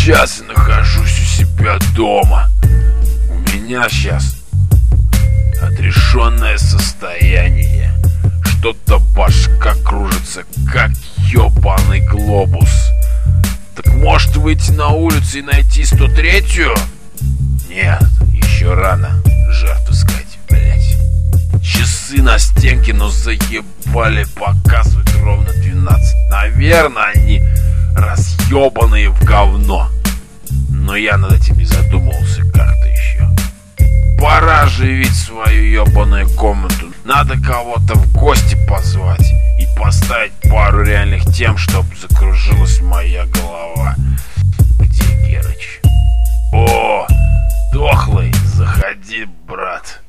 сейчас нахожусь у себя дома. У меня сейчас отрешенное состояние. Что-то башка кружится, как ёбаный глобус. Так может выйти на улицу и найти 103-ю? Нет, еще рано жертву искать, блять. Часы на стенке, но заебали, показывают ровно 12. Наверное, они разъебанные в говно. Но я над этим не задумывался как-то еще. Пора оживить свою ебаную комнату. Надо кого-то в гости позвать и поставить пару реальных тем, чтобы закружилась моя голова. Где Герыч? О, дохлый, заходи, брат.